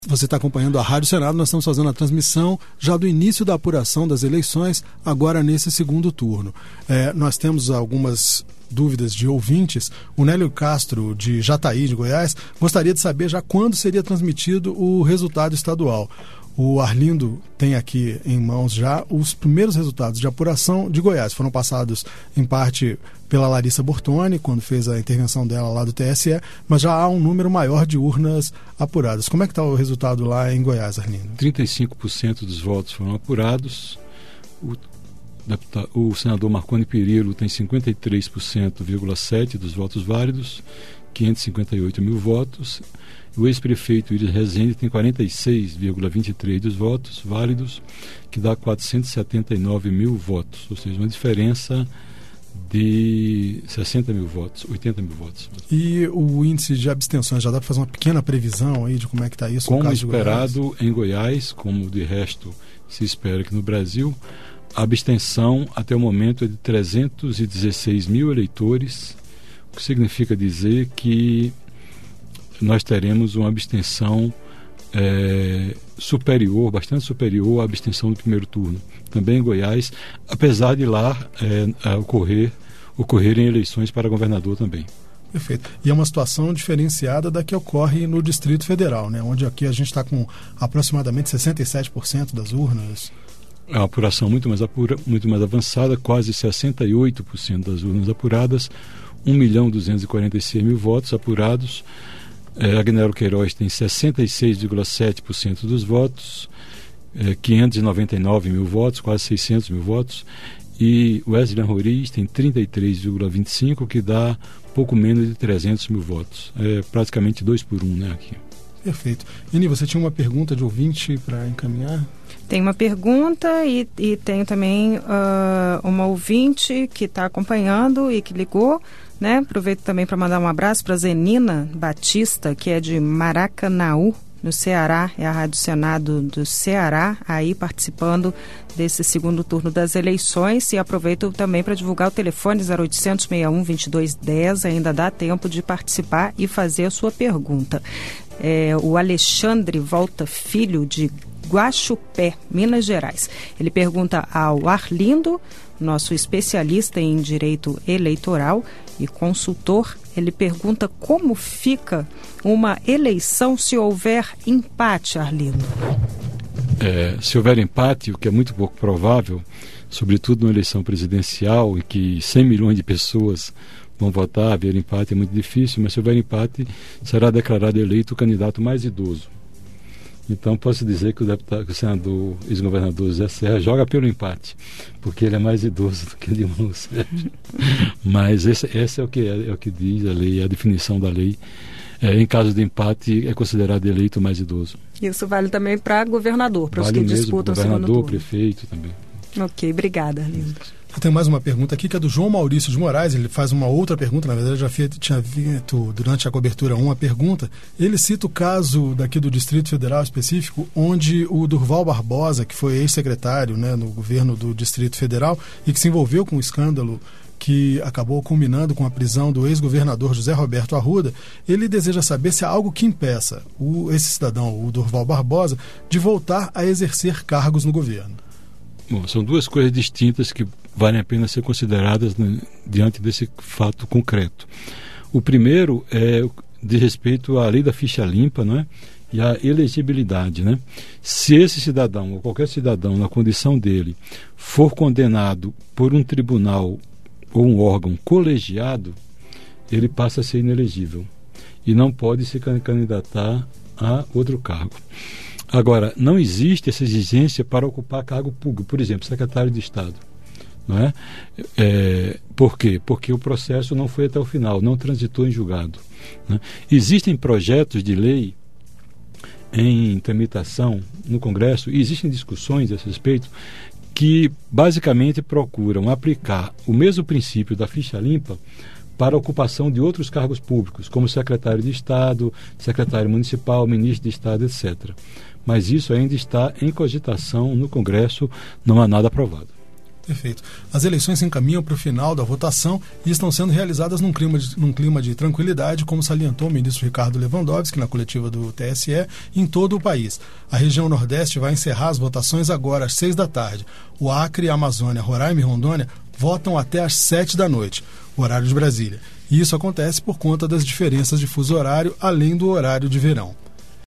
Você está acompanhando a Rádio Senado, nós estamos fazendo a transmissão já do início da apuração das eleições, agora nesse segundo turno. Nós temos algumas dúvidas de ouvintes. O Nélio Castro, de Jataí, de Goiás, gostaria de saber já quando seria transmitido o resultado estadual. O Arlindo tem aqui em mãos já os primeiros resultados de apuração de Goiás. Foram passados em parte pela Larissa Bortoni, quando fez a intervenção dela lá do TSE, mas já há um número maior de urnas apuradas. Como é que está o resultado lá em Goiás, Arlindo? 35% dos votos foram apurados. O senador Marconi Perillo tem 53,7% dos votos válidos, 558 mil votos. O ex-prefeito Iris Rezende tem 46,23% dos votos válidos, que dá 479 mil votos, ou seja, uma diferença de 60 mil votos, 80 mil votos. E o índice de abstenções, já dá para fazer uma pequena previsão aí de como é que está isso? Como no caso esperado em Goiás, como de resto se espera aqui no Brasil, a abstenção até o momento é de 316 mil eleitores, o que significa dizer que nós teremos uma abstenção superior, bastante superior à abstenção do primeiro turno. Também em Goiás, apesar de lá ocorrerem eleições para governador também. Perfeito. E é uma situação diferenciada da que ocorre no Distrito Federal, né? Onde aqui a gente está com aproximadamente 67% das urnas. É uma apuração muito mais avançada, quase 68% das urnas apuradas, 1.246.000 votos apurados. Agnello Queiroz tem 66,7% dos votos, 599 mil votos, quase 600 mil votos, e Wesley Roriz tem 33,25%, que dá pouco menos de 300 mil votos. É praticamente 2 por 1, né, aqui. Perfeito. Ini, você tinha uma pergunta de ouvinte para encaminhar? Tem uma pergunta e tenho também uma ouvinte que está acompanhando e que ligou, né? Aproveito também para mandar um abraço para Zenina Batista, que é de Maracanaú, no Ceará, é a Rádio Senado do Ceará, aí participando desse segundo turno das eleições. E aproveito também para divulgar o telefone 0800 61 2210, ainda dá tempo de participar e fazer a sua pergunta. O Alexandre Volta Filho, de Guaxupé, Minas Gerais. Ele pergunta ao Arlindo, nosso especialista em direito eleitoral e consultor, ele pergunta como fica uma eleição se houver empate, Arlindo. Se houver empate, o que é muito pouco provável, sobretudo numa eleição presidencial em que 100 milhões de pessoas vão votar, haver empate é muito difícil, mas se houver empate, será declarado eleito o candidato mais idoso. Então posso dizer que o senador, ex-governador José Serra joga pelo empate, porque ele é mais idoso do que Dilma Rousseff. Mas esse é o que diz a lei, a definição da lei. Em caso de empate, é considerado eleito o mais idoso. Isso vale também para governador, para os que disputam o segundo turno. Governador, prefeito também. Ok, obrigada, Arlindo. Eu tenho mais uma pergunta aqui, que é do João Maurício de Moraes. Ele faz uma outra pergunta, na verdade já tinha feito durante a cobertura uma pergunta. Ele cita o caso daqui do Distrito Federal específico, onde o Durval Barbosa, que foi ex-secretário, né, no governo do Distrito Federal e que se envolveu com um escândalo que acabou culminando com a prisão do ex-governador José Roberto Arruda, ele deseja saber se há algo que impeça esse cidadão, o Durval Barbosa, de voltar a exercer cargos no governo. Bom, são duas coisas distintas que valem a pena ser consideradas diante desse fato concreto. O primeiro é de respeito à lei da ficha limpa, não é? E à elegibilidade, né? Se esse cidadão, ou qualquer cidadão, na condição dele, for condenado por um tribunal ou um órgão colegiado, ele passa a ser inelegível e não pode se candidatar a outro cargo. Agora, não existe essa exigência para ocupar cargo público, por exemplo, secretário de Estado. Não é? Por quê? Porque o processo não foi até o final, não transitou em julgado. Né? Existem projetos de lei em tramitação no Congresso, e existem discussões a esse respeito, que basicamente procuram aplicar o mesmo princípio da ficha limpa para a ocupação de outros cargos públicos, como secretário de Estado, secretário municipal, ministro de Estado, etc. Mas isso ainda está em cogitação no Congresso, não há nada aprovado. Perfeito. As eleições se encaminham para o final da votação e estão sendo realizadas num clima de tranquilidade, como salientou o ministro Ricardo Lewandowski na coletiva do TSE, em todo o país. A região Nordeste vai encerrar as votações agora às 6 da tarde. O Acre, Amazônia, Roraima e Rondônia votam até às 7 da noite, horário de Brasília. E isso acontece por conta das diferenças de fuso horário, além do horário de verão.